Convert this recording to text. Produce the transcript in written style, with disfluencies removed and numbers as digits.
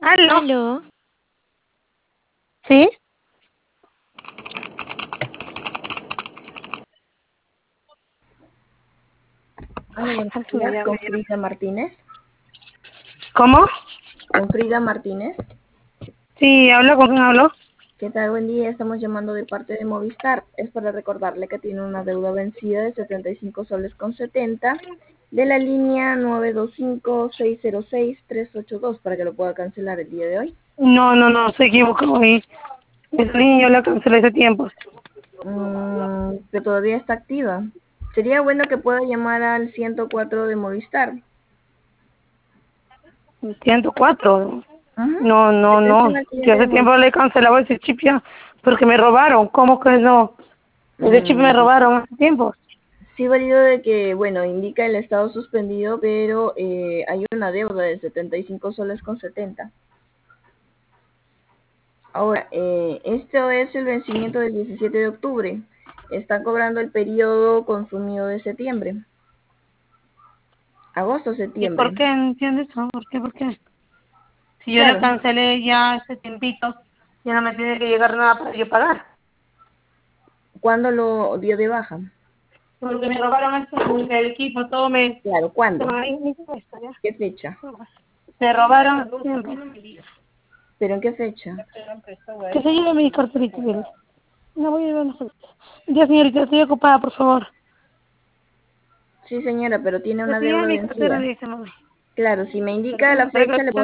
¿Aló? Aló, ¿Sí? Hola, buenos días, con Frida Martínez. ¿Cómo? Con Frida Martínez. Sí, ¿hablo con quién hablo? ¿Qué tal? Buen día, estamos llamando de parte de Movistar. Es para recordarle que tiene una deuda vencida de 75 soles con 70 de la línea 925-606-382 para que lo pueda cancelar el día de hoy. No, se equivocó ahí. Esa línea yo la cancelé hace tiempo. Que todavía está activa. Sería bueno que pueda llamar al 104 de Movistar. 104. Ajá. No. Atención al Que cliente de hace tiempo Movistar. le cancelaba ese chip ya. Porque me robaron. ¿Cómo que no? Ese chip me robaron hace tiempo. Sí, válido de que, bueno, indica el estado suspendido, pero hay una deuda de 75 soles con 70. Ahora, esto es el vencimiento del 17 de octubre. Están cobrando el periodo consumido de septiembre. Agosto, ¿Y por septiembre. qué? ¿Entiendes? ¿Por qué? Si yo la Claro. cancelé ya hace tiempito, ya no me tiene que llegar nada para yo pagar. ¿Cuándo lo dio de baja? Porque me robaron el equipo, todo me... Claro, ¿cuándo? Ay, mi cabeza, ya. ¿Qué fecha? Me robaron siempre. ¿Pero en qué fecha? Que se lleve mi cartelito, dile. No voy a llevar una cartelita. Ya, señorita, estoy ocupada, por favor. Sí, señora, pero tiene Que una se lleve deuda mi cartera, vencida. dice, mami. Claro, si me indica la fecha, le